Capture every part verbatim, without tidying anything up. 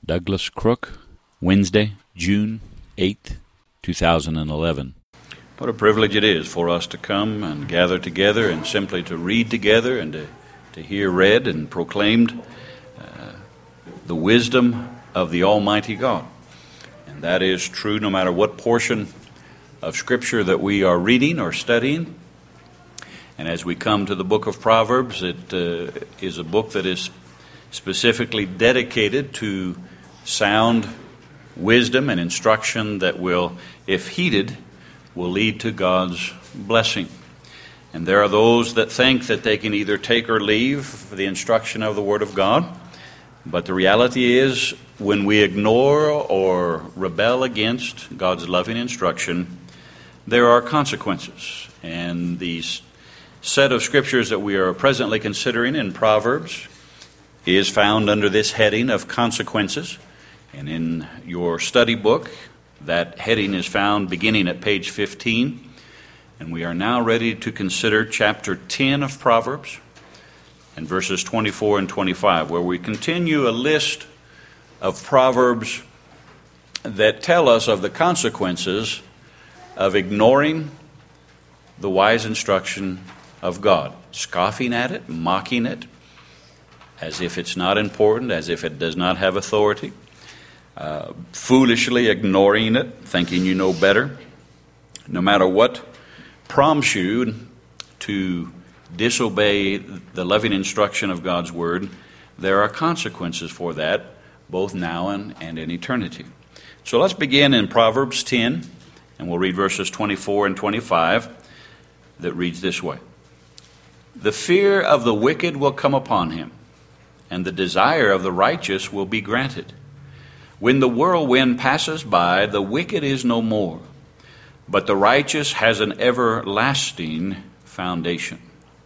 Douglas Crook, Wednesday, June eighth, two thousand eleven. What a privilege it is for us to come and gather together and simply to read together and to, to hear read and proclaimed uh, the wisdom of the Almighty God. And that is true no matter what portion of Scripture that we are reading or studying. And as we come to the book of Proverbs, it uh, is a book that is specifically dedicated to sound wisdom and instruction that will, if heeded, will lead to God's blessing. And there are those that think that they can either take or leave the instruction of the Word of God. But the reality is, when we ignore or rebel against God's loving instruction, there are consequences. And these set of scriptures that we are presently considering in Proverbs is found under this heading of consequences. And in your study book, that heading is found beginning at page fifteen. And we are now ready to consider chapter ten of Proverbs and verses twenty-four and twenty-five, where we continue a list of proverbs that tell us of the consequences of ignoring the wise instruction of God, scoffing at it, mocking it, as if it's not important, as if it does not have authority, uh, foolishly ignoring it, thinking you know better. No matter what prompts you to disobey the loving instruction of God's Word, there are consequences for that, both now and, and in eternity. So let's begin in Proverbs ten, and we'll read verses twenty-four and twenty-five that reads this way. The fear of the wicked will come upon him, and the desire of the righteous will be granted. When the whirlwind passes by, the wicked is no more, but the righteous has an everlasting foundation.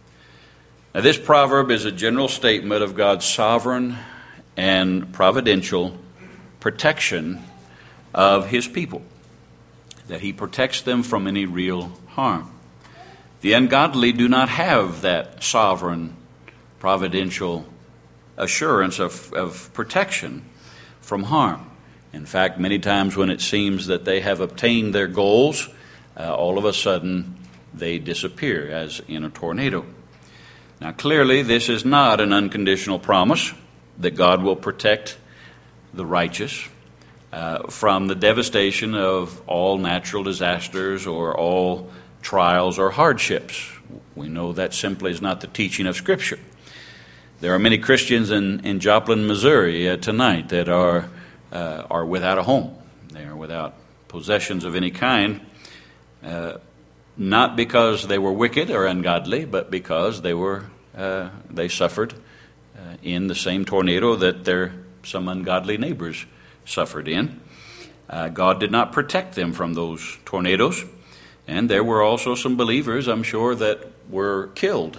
Now, this proverb is a general statement of God's sovereign and providential protection of His people, that He protects them from any real harm. The ungodly do not have that sovereign, providential assurance of, of protection from harm. In fact, many times when it seems that they have obtained their goals, uh, all of a sudden they disappear, as in a tornado. Now, clearly, this is not an unconditional promise that God will protect the righteous uh, from the devastation of all natural disasters or all trials or hardships. We know that simply is not the teaching of Scripture. There are many Christians in, in Joplin, Missouri uh, tonight that are uh, are without a home. They are without possessions of any kind, uh, not because they were wicked or ungodly, but because they were uh, they suffered uh, in the same tornado that their some ungodly neighbors suffered in. Uh, God did not protect them from those tornadoes. And there were also some believers, I'm sure, that were killed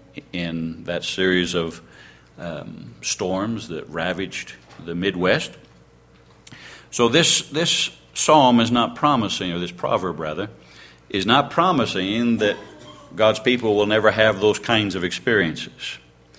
in that series of um, storms that ravaged the Midwest. So this this psalm is not promising, or this proverb rather, is not promising that God's people will never have those kinds of experiences.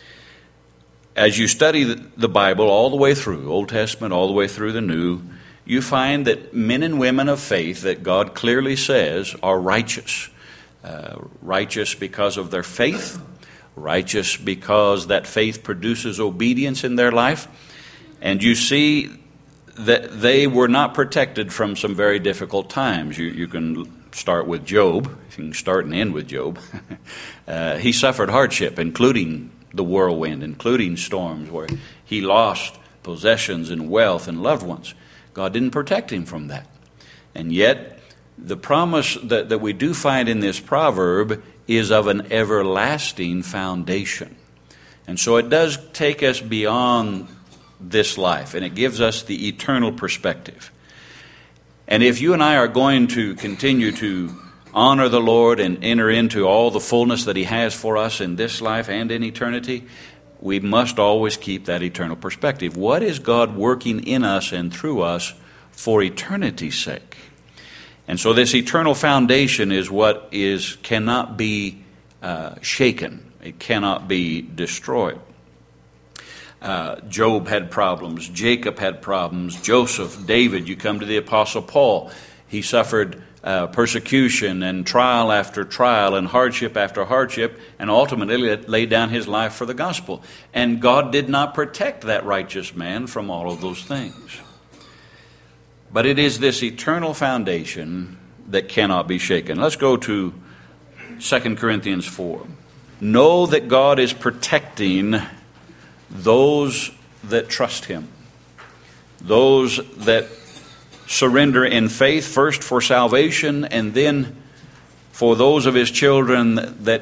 As you study the Bible all the way through, Old Testament all the way through the New, you find that men and women of faith that God clearly says are righteous. Uh, righteous because of their faith, righteous because that faith produces obedience in their life. And you see that they were not protected from some very difficult times. You, you can start with Job. You can start and end with Job. uh, he suffered hardship, including the whirlwind, including storms where he lost possessions and wealth and loved ones. God didn't protect him from that. And yet, the promise that, that we do find in this proverb is of an everlasting foundation. And so it does take us beyond this life, and it gives us the eternal perspective. And if you and I are going to continue to honor the Lord and enter into all the fullness that He has for us in this life and in eternity, we must always keep that eternal perspective. What is God working in us and through us for eternity's sake? And so this eternal foundation is what is cannot be uh, shaken. It cannot be destroyed. Uh, Job had problems. Jacob had problems. Joseph, David, you come to the Apostle Paul. He suffered uh, persecution and trial after trial and hardship after hardship, and ultimately laid down his life for the gospel. And God did not protect that righteous man from all of those things. But it is this eternal foundation that cannot be shaken. Let's go to Second Corinthians four. Know that God is protecting those that trust Him, those that surrender in faith, first for salvation, and then for those of His children that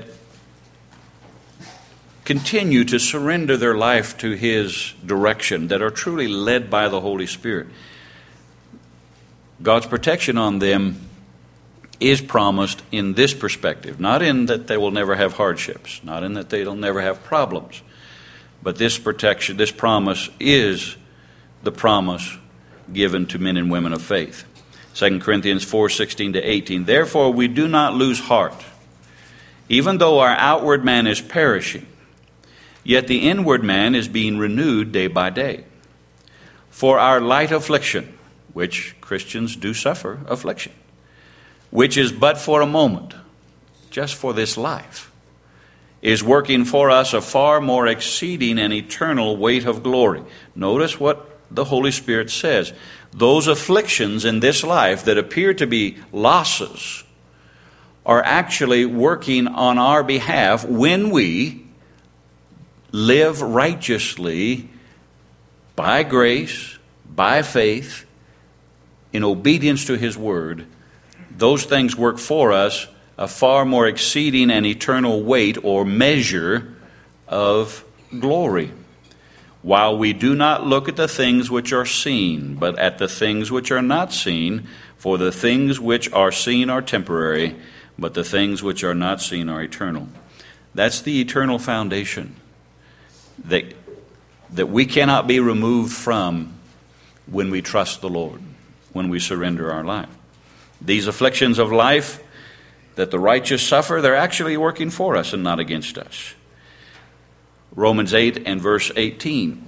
continue to surrender their life to His direction, that are truly led by the Holy Spirit. God's protection on them is promised in this perspective, not in that they will never have hardships, not in that they'll never have problems, but this protection, this promise is the promise given to men and women of faith. Second Corinthians four, sixteen to eighteen. Therefore we do not lose heart, even though our outward man is perishing, yet the inward man is being renewed day by day. For our light affliction, which Christians do suffer affliction, which is but for a moment, just for this life, is working for us a far more exceeding and eternal weight of glory. Notice what the Holy Spirit says. Those afflictions in this life that appear to be losses are actually working on our behalf when we live righteously by grace, by faith, in obedience to His Word. Those things work for us a far more exceeding and eternal weight or measure of glory. While we do not look at the things which are seen, but at the things which are not seen, for the things which are seen are temporary, but the things which are not seen are eternal. That's the eternal foundation that, that we cannot be removed from when we trust the Lord, when we surrender our life. These afflictions of life that the righteous suffer, they're actually working for us and not against us. Romans eight and verse eighteen.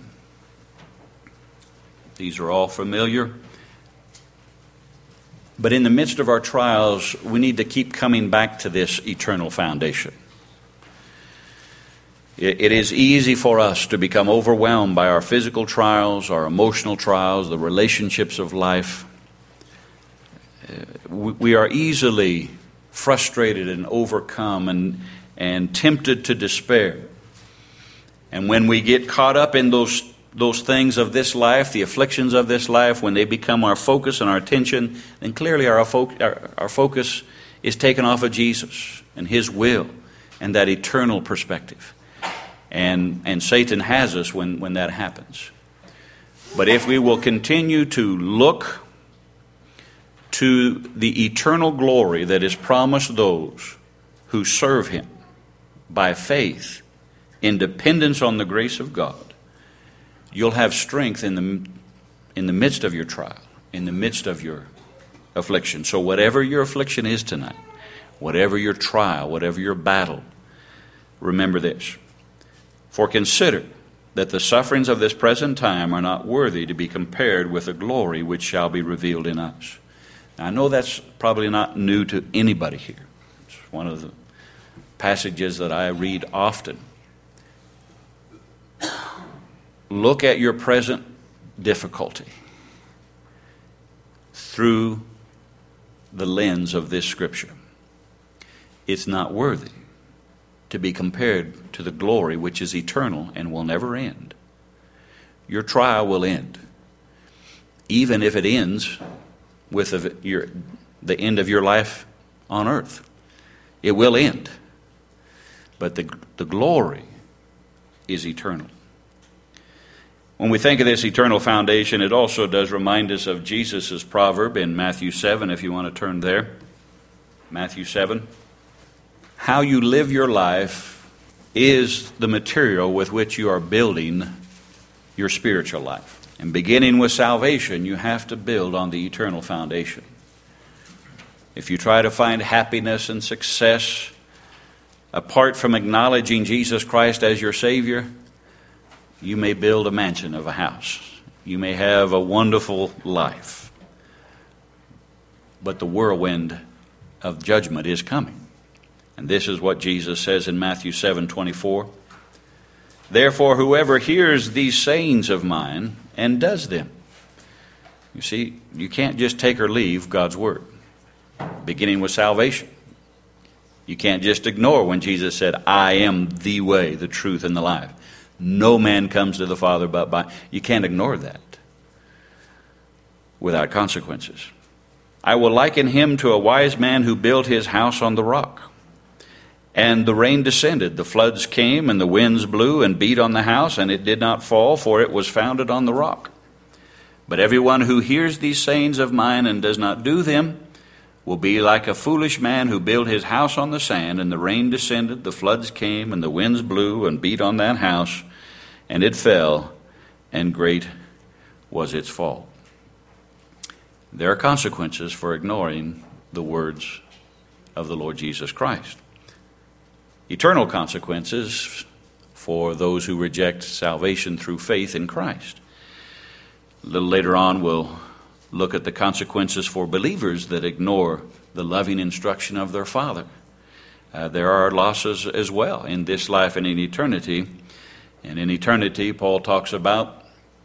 These are all familiar. But in the midst of our trials, we need to keep coming back to this eternal foundation. It is easy for us to become overwhelmed by our physical trials, our emotional trials, the relationships of life. We are easily frustrated and overcome and, and tempted to despair. And when we get caught up in those, those things of this life, the afflictions of this life, when they become our focus and our attention, then clearly our, fo- our, our focus is taken off of Jesus and His will and that eternal perspective. And, and Satan has us when, when that happens. But if we will continue to look to the eternal glory that is promised those who serve Him by faith, in dependence on the grace of God, you'll have strength in the, in the midst of your trial, in the midst of your affliction. So whatever your affliction is tonight, whatever your trial, whatever your battle, remember this. For consider that the sufferings of this present time are not worthy to be compared with the glory which shall be revealed in us. Now, I know that's probably not new to anybody here. It's one of the passages that I read often. Look at your present difficulty through the lens of this Scripture. It's not worthy to be compared to the glory which is eternal and will never end. Your trial will end, even if it ends with the, your, the end of your life on earth. It will end, but the, the glory is eternal. When we think of this eternal foundation, it also does remind us of Jesus' proverb in Matthew seven, if you want to turn there. Matthew seven. How you live your life is the material with which you are building your spiritual life. And beginning with salvation, you have to build on the eternal foundation. If you try to find happiness and success apart from acknowledging Jesus Christ as your Savior, You may build a mansion of a house. You may have a wonderful life. But the whirlwind of judgment is coming. And this is what Jesus says in Matthew seven twenty-four. Therefore, whoever hears these sayings of mine and does them. You see, you can't just take or leave God's word, beginning with salvation. You can't just ignore when Jesus said, I am the way, the truth, and the life. No man comes to the Father but by. You can't ignore that without consequences. I will liken him to a wise man who built his house on the rock. And the rain descended, the floods came, and the winds blew and beat on the house, and it did not fall, for it was founded on the rock. But everyone who hears these sayings of mine and does not do them will be like a foolish man who built his house on the sand, and the rain descended, the floods came, and the winds blew and beat on that house, and it fell, and great was its fall. There are consequences for ignoring the words of the Lord Jesus Christ. Eternal consequences for those who reject salvation through faith in Christ. A little later on, we'll look at the consequences for believers that ignore the loving instruction of their Father. Uh, there are losses as well in this life and in eternity. And in eternity, Paul talks about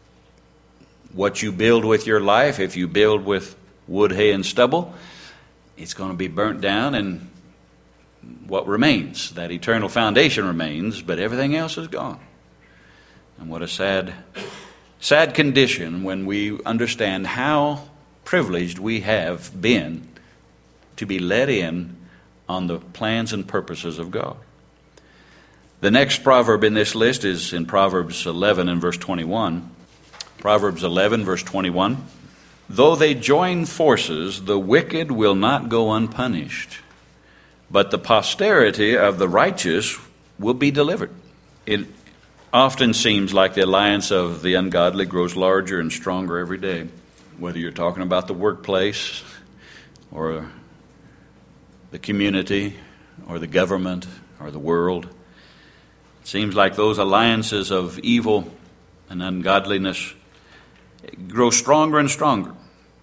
what you build with your life. If you build with wood, hay, and stubble, it's going to be burnt down, and what remains, that eternal foundation remains, but everything else is gone. And what a sad, sad condition when we understand how privileged we have been to be let in on the plans and purposes of God. The next proverb in this list is in Proverbs eleven and verse twenty-one. Proverbs eleven, verse twenty-one. Though they join forces, the wicked will not go unpunished, but the posterity of the righteous will be delivered. It often seems like the alliance of the ungodly grows larger and stronger every day, whether you're talking about the workplace or the community or the government or the world. It seems like those alliances of evil and ungodliness grow stronger and stronger.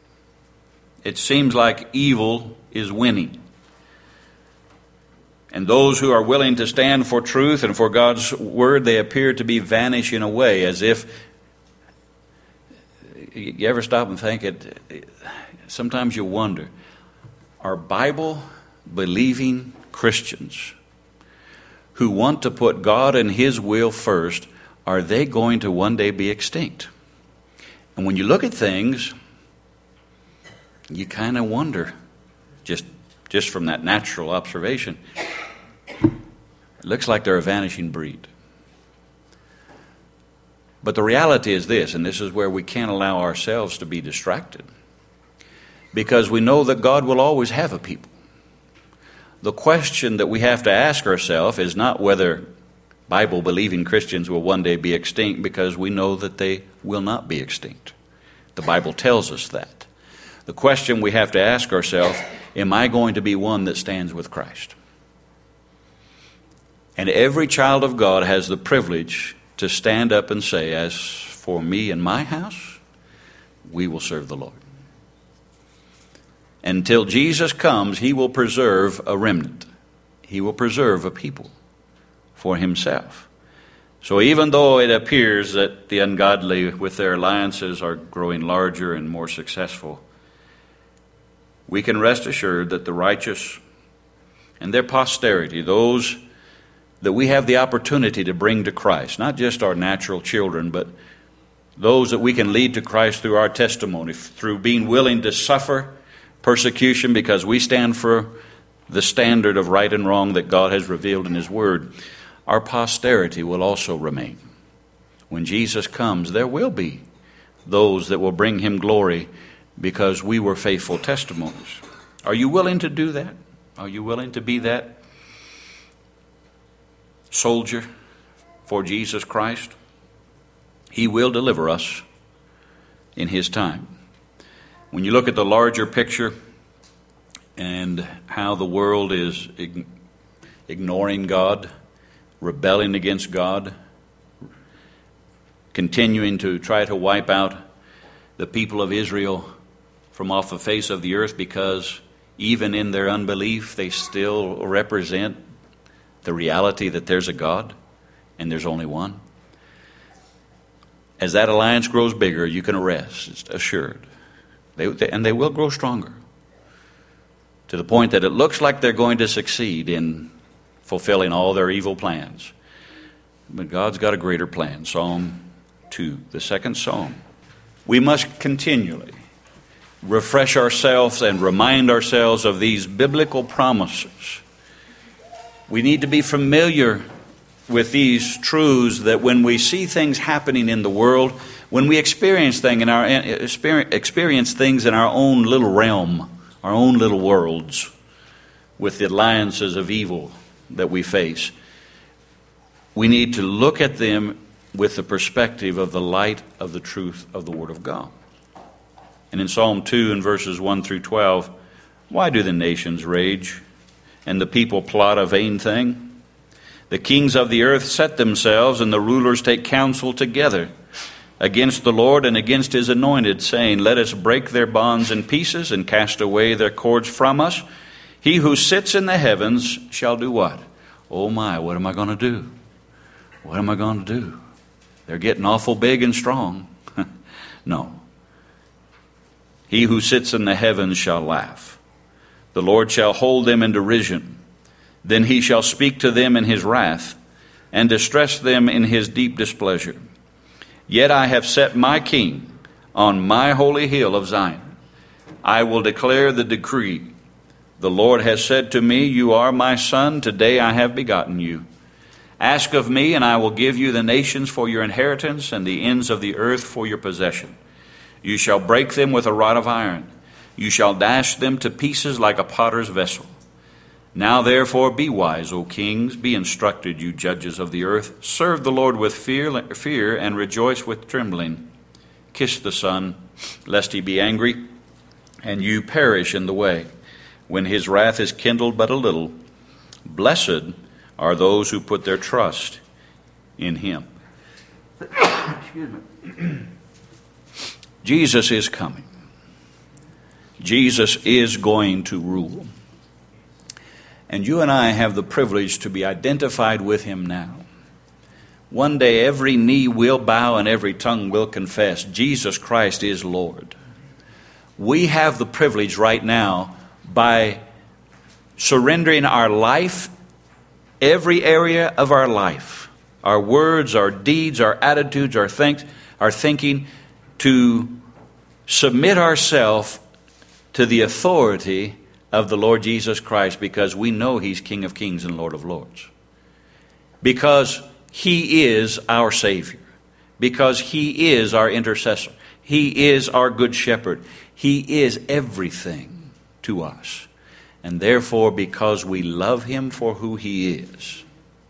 It seems like evil is winning. And those who are willing to stand for truth and for God's word, they appear to be vanishing away, as if, you ever stop and think it, sometimes you wonder, are Bible-believing Christians who want to put God and His will first, are they going to one day be extinct? And when you look at things, you kind of wonder, just, just from that natural observation, it looks like they're a vanishing breed. But the reality is this, and this is where we can't allow ourselves to be distracted, because we know that God will always have a people. The question that we have to ask ourselves is not whether Bible-believing Christians will one day be extinct, because we know that they will not be extinct. The Bible tells us that. The question we have to ask ourselves, am I going to be one that stands with Christ? And every child of God has the privilege to stand up and say, as for me and my house, we will serve the Lord. Until Jesus comes, He will preserve a remnant. He will preserve a people for Himself. So even though it appears that the ungodly with their alliances are growing larger and more successful, we can rest assured that the righteous and their posterity, those that we have the opportunity to bring to Christ, not just our natural children, but those that we can lead to Christ through our testimony, through being willing to suffer persecution because we stand for the standard of right and wrong that God has revealed in His Word, our posterity will also remain. When Jesus comes, there will be those that will bring Him glory because we were faithful testimonies. Are you willing to do that? Are you willing to be that soldier for Jesus Christ? He will deliver us in His time. When you look at the larger picture and how the world is ig- ignoring God, rebelling against God, continuing to try to wipe out the people of Israel from off the face of the earth, because even in their unbelief, they still represent the reality that there's a God and there's only one. As that alliance grows bigger, you can rest, it's assured. They, they, and they will grow stronger, to the point that it looks like they're going to succeed in fulfilling all their evil plans. But God's got a greater plan. Psalm two, the second psalm. We must continually refresh ourselves and remind ourselves of these biblical promises. We need to be familiar with these truths, that when we see things happening in the world, when we experience things in our experience things in our own little realm, our own little worlds, with the alliances of evil that we face, we need to look at them with the perspective of the light of the truth of the Word of God. And in Psalm two, in verses one through twelve, why do the nations rage, and the people plot a vain thing? The kings of the earth set themselves, and the rulers take counsel together against the Lord and against His anointed, saying, let us break their bonds in pieces and cast away their cords from us. He who sits in the heavens shall do what? Oh my, what am I going to do? What am I going to do? They're getting awful big and strong. No. He who sits in the heavens shall laugh. The Lord shall hold them in derision. Then He shall speak to them in His wrath, and distress them in His deep displeasure. Yet I have set my King on my holy hill of Zion. I will declare the decree. The Lord has said to me, you are my son, today I have begotten you. Ask of me, and I will give you the nations for your inheritance, and the ends of the earth for your possession. You shall break them with a rod of iron. You shall dash them to pieces like a potter's vessel. Now therefore be wise, O kings, be instructed, you judges of the earth. Serve the Lord with fear, fear and rejoice with trembling. Kiss the Son, lest He be angry, and you perish in the way, when His wrath is kindled but a little. Blessed are those who put their trust in Him. Excuse me. Jesus is coming. Jesus is going to rule. And you and I have the privilege to be identified with Him now. One day every knee will bow and every tongue will confess Jesus Christ is Lord. We have the privilege right now, by surrendering our life, every area of our life, our words, our deeds, our attitudes, our think, our thinking, to submit ourselves to the authority of the Lord Jesus Christ, because we know He's King of Kings and Lord of Lords. Because He is our Savior. Because He is our intercessor. He is our good shepherd. He is everything to us. And therefore, because we love Him for who He is,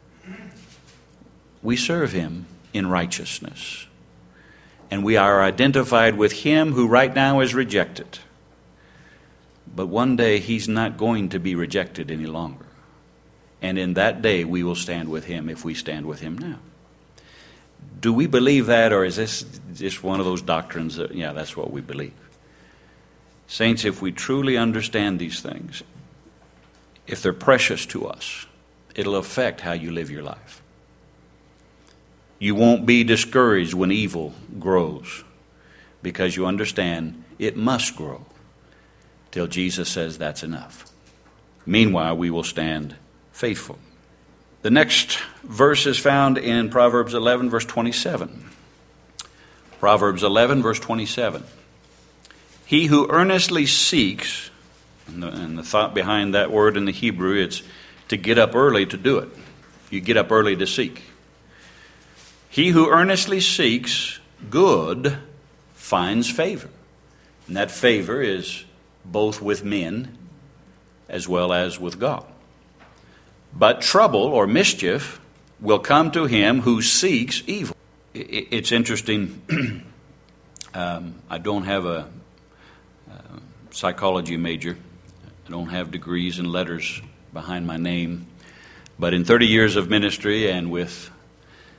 we serve Him in righteousness. And we are identified with Him who right now is rejected. But one day He's not going to be rejected any longer. And in that day we will stand with Him if we stand with Him now. Do we believe that, or is this just one of those doctrines that, yeah, that's what we believe? Saints, if we truly understand these things, if they're precious to us, it'll affect how you live your life. You won't be discouraged when evil grows, because you understand it must grow till Jesus says that's enough. Meanwhile, we will stand faithful. The next verse is found in Proverbs eleven, verse twenty-seven. Proverbs eleven, verse twenty-seven. He who earnestly seeks, and the, and the thought behind that word in the Hebrew, it's to get up early to do it. You get up early to seek. He who earnestly seeks good finds favor. And that favor is both with men as well as with God. But trouble or mischief will come to him who seeks evil. It's interesting. um, I don't have a, a psychology major. I don't have degrees and letters behind my name. But in thirty years of ministry and with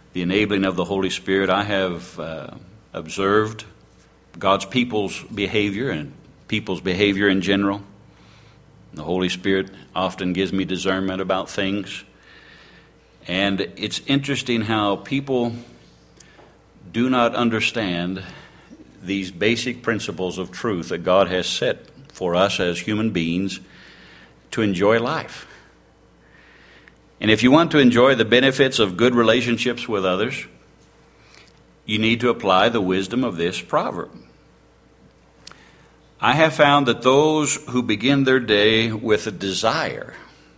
the enabling of the Holy Spirit, I have uh, observed God's people's behavior and people's behavior in general. The Holy Spirit often gives me discernment about things. And it's interesting how people do not understand these basic principles of truth that God has set for us as human beings to enjoy life. And if you want to enjoy the benefits of good relationships with others, you need to apply the wisdom of this proverb. I have found that those who begin their day with a desire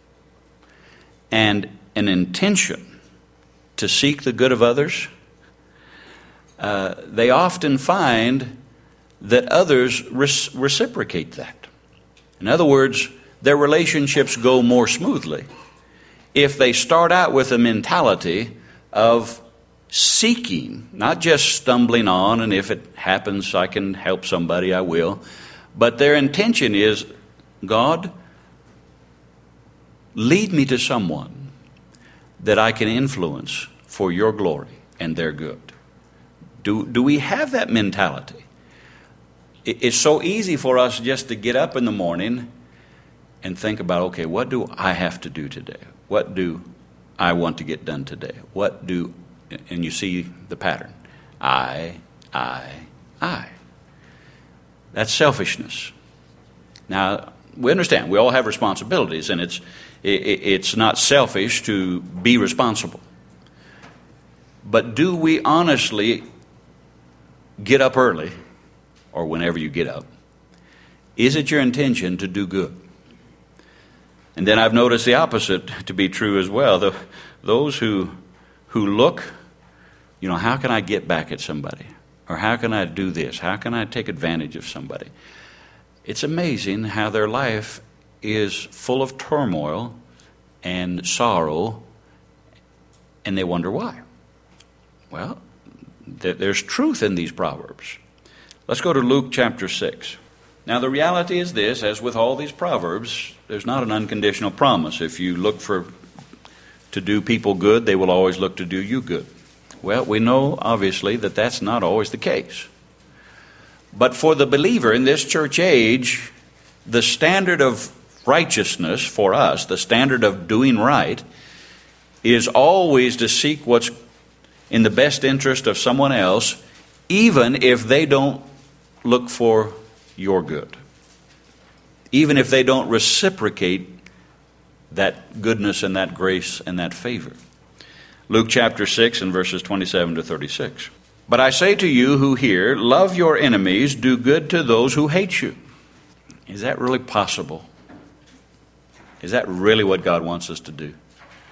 and an intention to seek the good of others, uh, they often find that others res- reciprocate that. In other words, their relationships go more smoothly if they start out with a mentality of seeking, not just stumbling on, and if it happens I can help somebody, I will. But their intention is, God, lead me to someone that I can influence for your glory and their good. Do, do we have that mentality? It's so easy for us just to get up in the morning and think about, okay, what do I have to do today? What do I want to get done today? What do, and you see the pattern. I, I, I. That's selfishness. Now, we understand we all have responsibilities, and it's it's not selfish to be responsible. But do we honestly get up early, or whenever you get up? Is it your intention to do good? And then I've noticed the opposite to be true as well. The, those who who look, you know, how can I get back at somebody? Or how can I do this? How can I take advantage of somebody? It's amazing how their life is full of turmoil and sorrow, and they wonder why. Well, th- there's truth in these proverbs. Let's go to Luke chapter six. Now, the reality is this, as with all these proverbs, there's not an unconditional promise. If you look for to do people good, they will always look to do you good. Well, we know, obviously, that that's not always the case. But for the believer in this church age, the standard of righteousness for us, the standard of doing right, is always to seek what's in the best interest of someone else, even if they don't look for your good. Even if they don't reciprocate that goodness and that grace and that favor. Luke chapter six and verses twenty-seven to thirty-six. But I say to you who hear, love your enemies, do good to those who hate you. Is that really possible? Is that really what God wants us to do?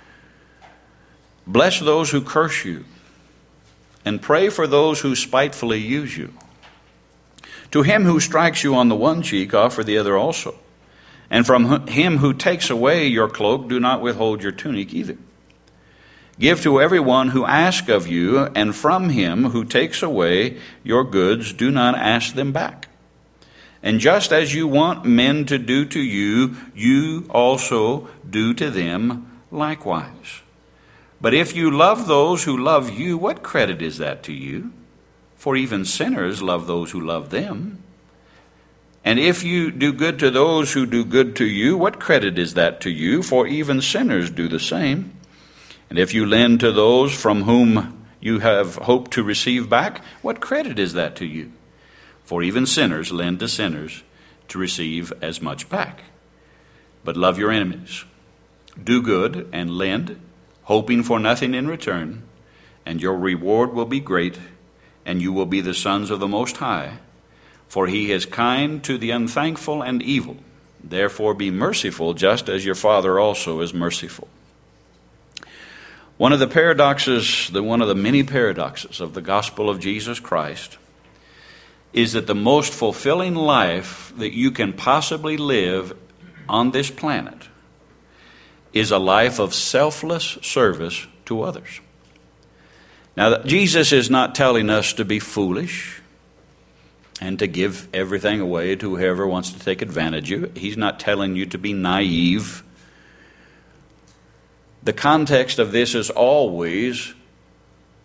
Bless those who curse you, and pray for those who spitefully use you. To him who strikes you on the one cheek, offer the other also. And from him who takes away your cloak, do not withhold your tunic either. Give to everyone who asks of you, and from him who takes away your goods, do not ask them back. And just as you want men to do to you, you also do to them likewise. But if you love those who love you, what credit is that to you? For even sinners love those who love them. And if you do good to those who do good to you, what credit is that to you? For even sinners do the same. And if you lend to those from whom you have hoped to receive back, what credit is that to you? For even sinners lend to sinners to receive as much back. But love your enemies. Do good and lend, hoping for nothing in return, and your reward will be great, and you will be the sons of the Most High. For he is kind to the unthankful and evil. Therefore be merciful, just as your Father also is merciful. One of the paradoxes, the one of the many paradoxes of the gospel of Jesus Christ is that the most fulfilling life that you can possibly live on this planet is a life of selfless service to others. Now, Jesus is not telling us to be foolish and to give everything away to whoever wants to take advantage of you. He's not telling you to be naive. The context of this is always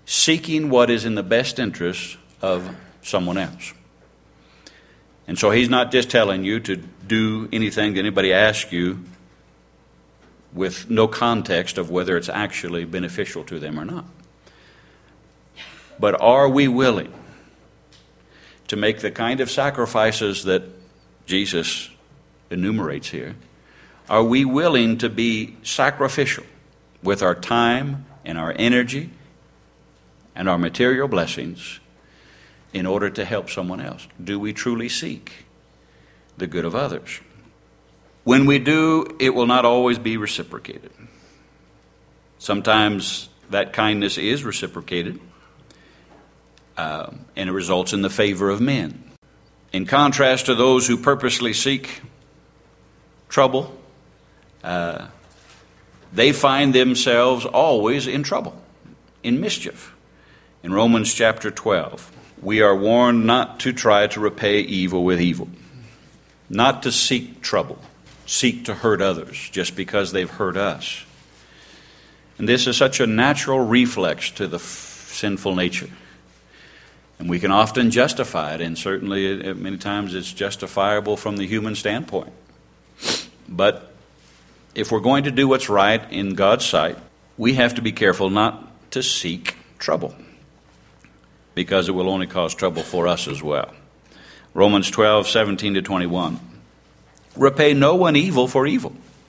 seeking what is in the best interest of someone else. And so he's not just telling you to do anything that anybody asks you with no context of whether it's actually beneficial to them or not. But are we willing to make the kind of sacrifices that Jesus enumerates here? Are we willing to be sacrificial with our time and our energy and our material blessings in order to help someone else? Do we truly seek the good of others? When we do, it will not always be reciprocated. Sometimes that kindness is reciprocated, uh, and it results in the favor of men. In contrast to those who purposely seek trouble, uh, they find themselves always in trouble, in mischief. In Romans chapter twelve, we are warned not to try to repay evil with evil, not to seek trouble, seek to hurt others just because they've hurt us. And this is such a natural reflex to the f- sinful nature. And we can often justify it, and certainly uh, many times it's justifiable from the human standpoint. But if we're going to do what's right in God's sight, we have to be careful not to seek trouble, because it will only cause trouble for us as well. Romans twelve, seventeen to twenty-one. Repay no one evil for evil.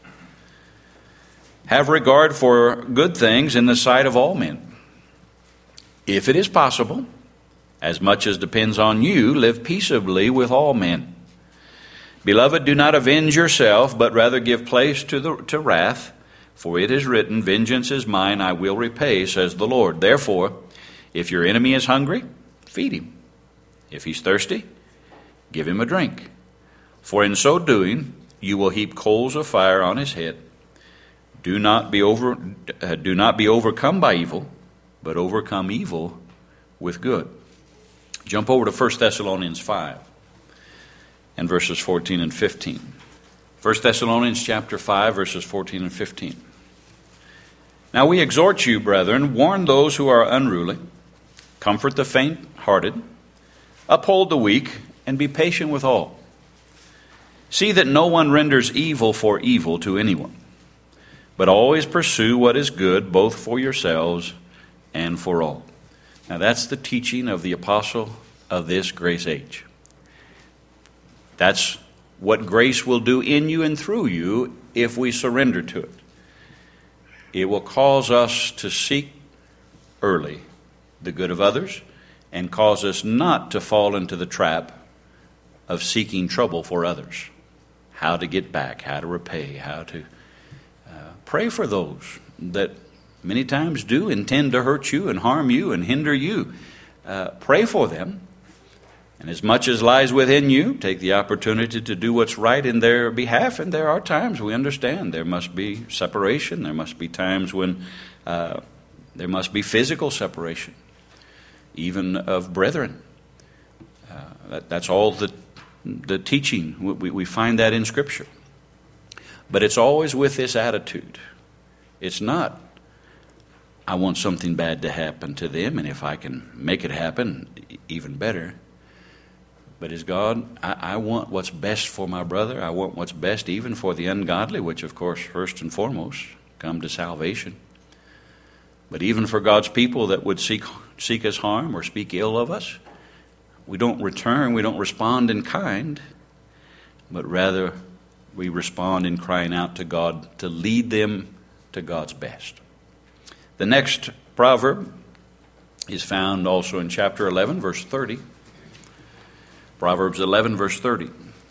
Have regard for good things in the sight of all men. If it is possible, as much as depends on you, live peaceably with all men. Beloved, do not avenge yourself, but rather give place to the to wrath, for it is written, vengeance is mine, I will repay, says the Lord. Therefore, if your enemy is hungry, feed him. If he's thirsty, give him a drink. For in so doing, you will heap coals of fire on his head. Do not be over, uh, do not be overcome by evil, but overcome evil with good. Jump over to First Thessalonians five and verses fourteen and fifteen. First Thessalonians chapter five, verses fourteen and fifteen. Now we exhort you, brethren, warn those who are unruly, comfort the faint-hearted, uphold the weak, and be patient with all. See that no one renders evil for evil to anyone, but always pursue what is good, both for yourselves and for all. Now that's the teaching of the apostle of this grace age. That's what grace will do in you and through you if we surrender to it. It will cause us to seek early the good of others and cause us not to fall into the trap of seeking trouble for others. How to get back, how to repay, how to uh, pray for those that many times do intend to hurt you and harm you and hinder you. Uh, pray for them. And as much as lies within you, take the opportunity to do what's right in their behalf. And there are times, we understand, there must be separation. There must be times when uh, there must be physical separation, even of brethren. Uh, that, that's all the, the teaching. We, we find that in Scripture. But it's always with this attitude. It's not, I want something bad to happen to them, and if I can make it happen, even better. But as God, I, I want what's best for my brother. I want what's best even for the ungodly, which of course, first and foremost, come to salvation. But even for God's people that would seek seek us harm or speak ill of us, we don't return, we don't respond in kind, but rather we respond in crying out to God to lead them to God's best. The next proverb is found also in chapter eleven, verse thirty. Proverbs eleven, verse thirty.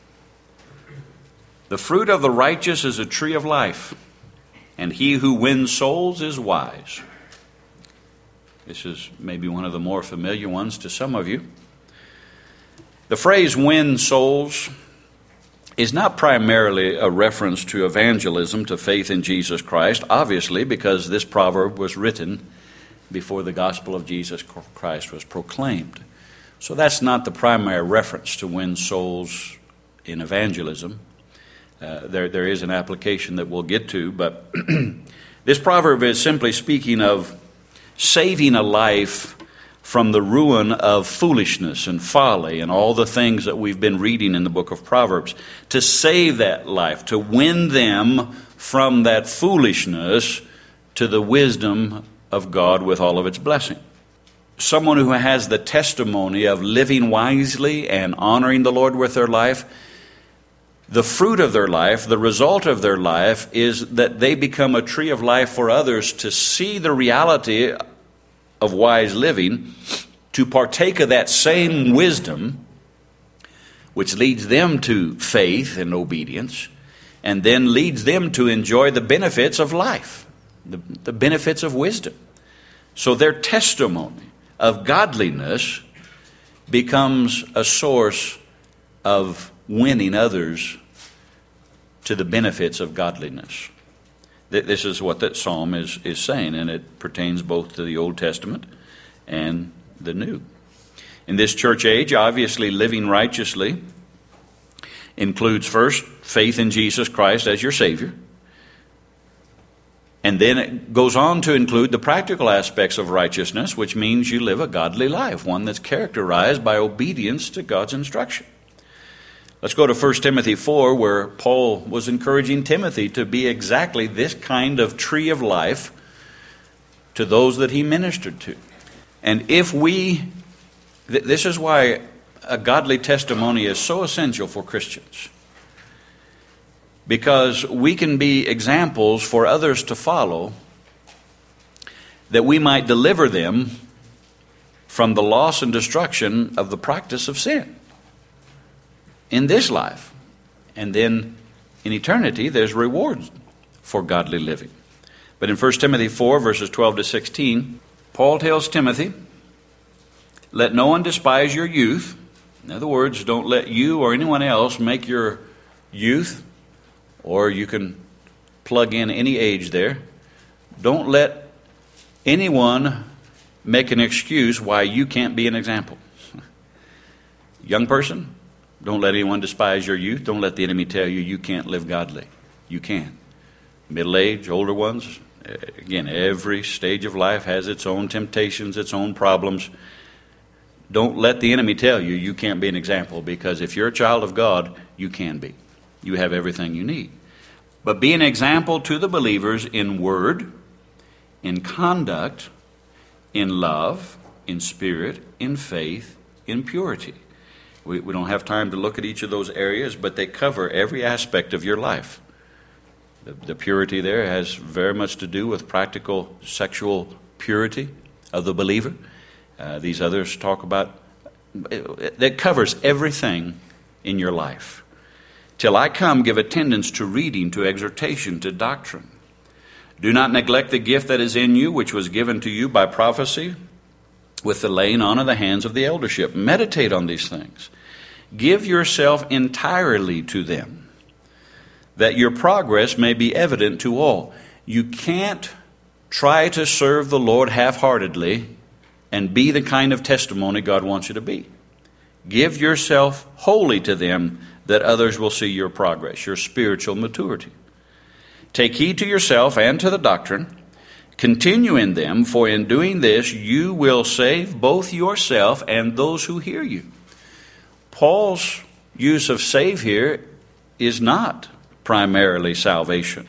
The fruit of the righteous is a tree of life, and he who wins souls is wise. This is maybe one of the more familiar ones to some of you. The phrase win souls is not primarily a reference to evangelism, to faith in Jesus Christ, obviously, because this proverb was written before the gospel of Jesus Christ was proclaimed. So that's not the primary reference to win souls in evangelism. Uh, there, there is an application that we'll get to, but this proverb is simply speaking of saving a life from the ruin of foolishness and folly and all the things that we've been reading in the book of Proverbs, to save that life, to win them from that foolishness to the wisdom of God with all of its blessing. Someone who has the testimony of living wisely and honoring the Lord with their life, the fruit of their life, the result of their life is that they become a tree of life for others to see the reality of wise living, to partake of that same wisdom, which leads them to faith and obedience, and then leads them to enjoy the benefits of life, the, the benefits of wisdom. So their testimony of godliness becomes a source of winning others to the benefits of godliness. This is what that psalm is, is saying, and it pertains both to the Old Testament and the New. In this church age, obviously living righteously includes first faith in Jesus Christ as your Savior. And then it goes on to include the practical aspects of righteousness, which means you live a godly life, one that's characterized by obedience to God's instruction. Let's go to First Timothy four, where Paul was encouraging Timothy to be exactly this kind of tree of life to those that he ministered to. And if we, th- this is why a godly testimony is so essential for Christians. Because we can be examples for others to follow, that we might deliver them from the loss and destruction of the practice of sin in this life. And then in eternity, there's rewards for godly living. But in First Timothy four, verses twelve to sixteen, Paul tells Timothy, let no one despise your youth. In other words, don't let you or anyone else make your youth, or you can plug in any age there. Don't let anyone make an excuse why you can't be an example. Young person, don't let anyone despise your youth. Don't let the enemy tell you you can't live godly. You can. Middle age, older ones, again, every stage of life has its own temptations, its own problems. Don't let the enemy tell you you can't be an example, because if you're a child of God, you can be. You have everything you need. But be an example to the believers in word, in conduct, in love, in spirit, in faith, in purity. We, we don't have time to look at each of those areas, but they cover every aspect of your life. The, the purity there has very much to do with practical sexual purity of the believer. Uh, these others talk about, it, it covers everything in your life. Till I come, give attendance to reading, to exhortation, to doctrine. Do not neglect the gift that is in you, which was given to you by prophecy, with the laying on of the hands of the eldership. Meditate on these things. Give yourself entirely to them, that your progress may be evident to all. You can't try to serve the Lord half-heartedly and be the kind of testimony God wants you to be. Give yourself wholly to them, that others will see your progress, your spiritual maturity. Take heed to yourself and to the doctrine. Continue in them, for in doing this you will save both yourself and those who hear you. Paul's use of save here is not primarily salvation,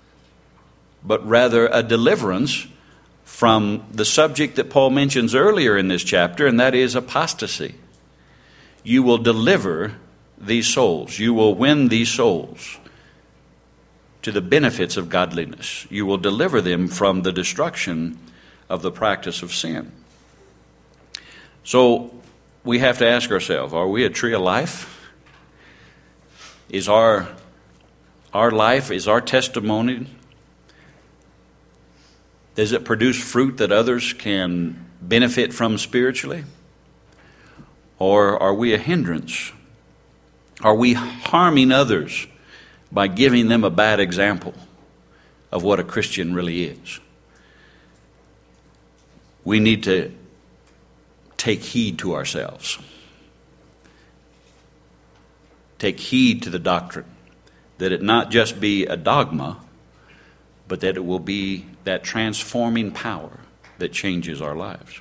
but rather a deliverance from the subject that Paul mentions earlier in this chapter, and that is apostasy. You will deliver these souls. You will win these souls to the benefits of godliness. You will deliver them from the destruction of the practice of sin. So we have to ask ourselves, are we a tree of life? Is our, our life, is our testimony, does it produce fruit that others can benefit from spiritually? Or are we a hindrance? Are we harming others by giving them a bad example of what a Christian really is? We need to take heed to ourselves. Take heed to the doctrine, that it not just be a dogma, but that it will be that transforming power that changes our lives.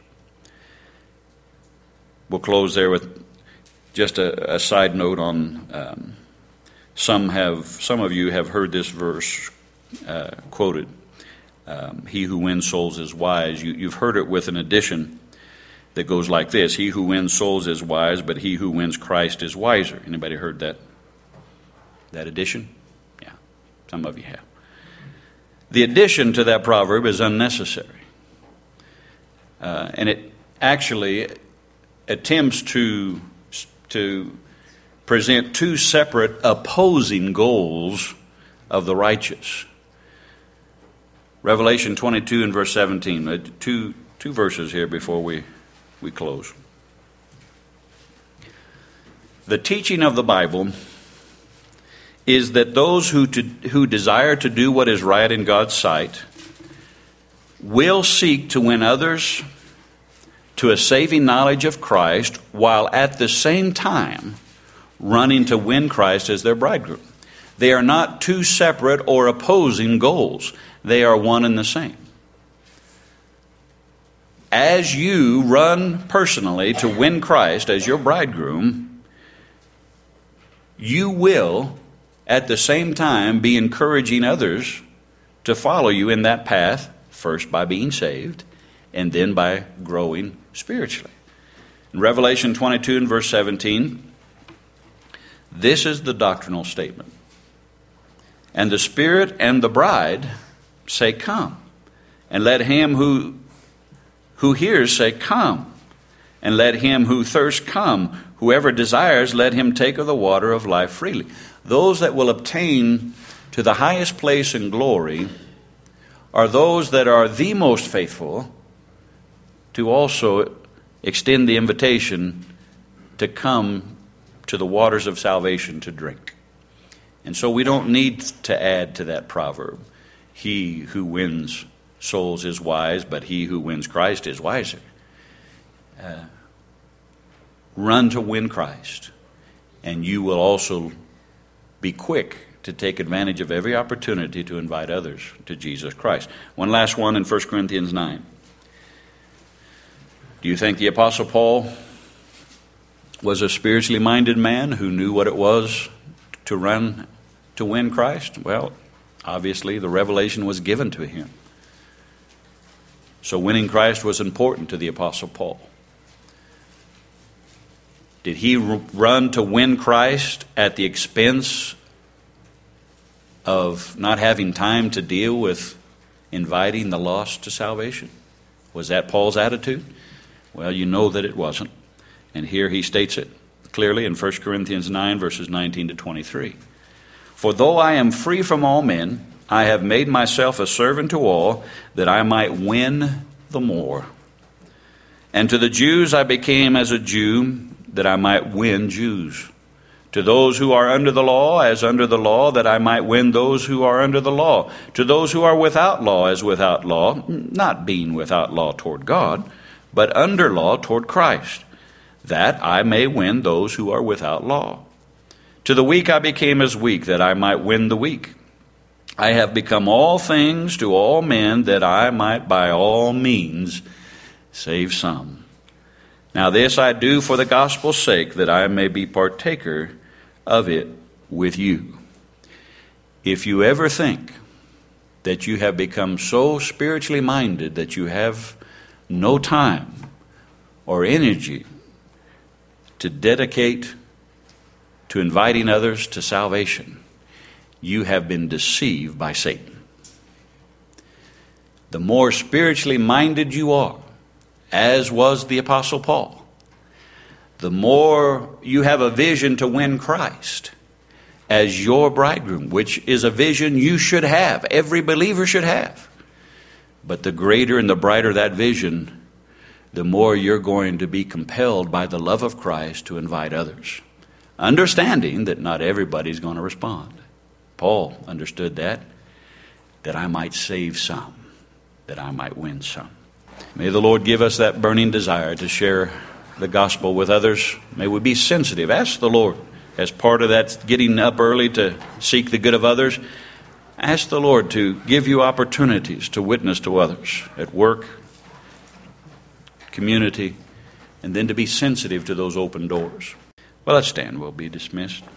We'll close there with just a, a side note on um, some have some of you have heard this verse uh, quoted. Um, he who wins souls is wise. You, you've heard it with an addition that goes like this: he who wins souls is wise, but he who wins Christ is wiser. Anybody heard that? That addition? Yeah, some of you have. The addition to that proverb is unnecessary. Uh, and it actually attempts to, to present two separate opposing goals of the righteous. Revelation twenty-two and verse seventeen. Uh, two, two verses here before we, we close. The teaching of the Bible is that those who, to, who desire to do what is right in God's sight will seek to win others to a saving knowledge of Christ, while at the same time running to win Christ as their bridegroom. They are not two separate or opposing goals. They are one and the same. As you run personally to win Christ as your bridegroom, you will at the same time be encouraging others to follow you in that path, first by being saved and then by growing spiritually. In Revelation twenty-two and verse seventeen, this is the doctrinal statement. And the Spirit and the bride say, come. And let him who, who hears say, come. And let him who thirsts come. Whoever desires, let him take of the water of life freely. Those that will obtain to the highest place in glory are those that are the most faithful to also extend the invitation to come to the waters of salvation to drink. And so we don't need to add to that proverb, he who wins souls is wise, but he who wins Christ is wiser. Uh, run to win Christ, and you will also be quick to take advantage of every opportunity to invite others to Jesus Christ. One last one in First Corinthians nine. Do you think the Apostle Paul was a spiritually minded man who knew what it was to run to win Christ? Well, obviously the revelation was given to him. So winning Christ was important to the Apostle Paul. Did he run to win Christ at the expense of not having time to deal with inviting the lost to salvation? Was that Paul's attitude? Well, you know that it wasn't. And here he states it clearly in First Corinthians nine, verses nineteen to twenty-three. For though I am free from all men, I have made myself a servant to all, that I might win the more. And to the Jews I became as a Jew, that I might win Jews. To those who are under the law, as under the law, that I might win those who are under the law. To those who are without law, as without law, not being without law toward God, but under law toward Christ, that I may win those who are without law. To the weak I became as weak, that I might win the weak. I have become all things to all men, that I might by all means save some. Now this I do for the gospel's sake, that I may be partaker of it with you. If you ever think that you have become so spiritually minded that you have no time or energy to dedicate to inviting others to salvation, you have been deceived by Satan. The more spiritually minded you are, as was the Apostle Paul, the more you have a vision to win Christ as your bridegroom, which is a vision you should have, every believer should have. But the greater and the brighter that vision, the more you're going to be compelled by the love of Christ to invite others, understanding that not everybody's going to respond. Paul understood that, that I might save some, that I might win some. May the Lord give us that burning desire to share the gospel with others. May we be sensitive. Ask the Lord, as part of that getting up early to seek the good of others, ask the Lord to give you opportunities to witness to others at work, community, and then to be sensitive to those open doors. Well, let's stand. We'll be dismissed.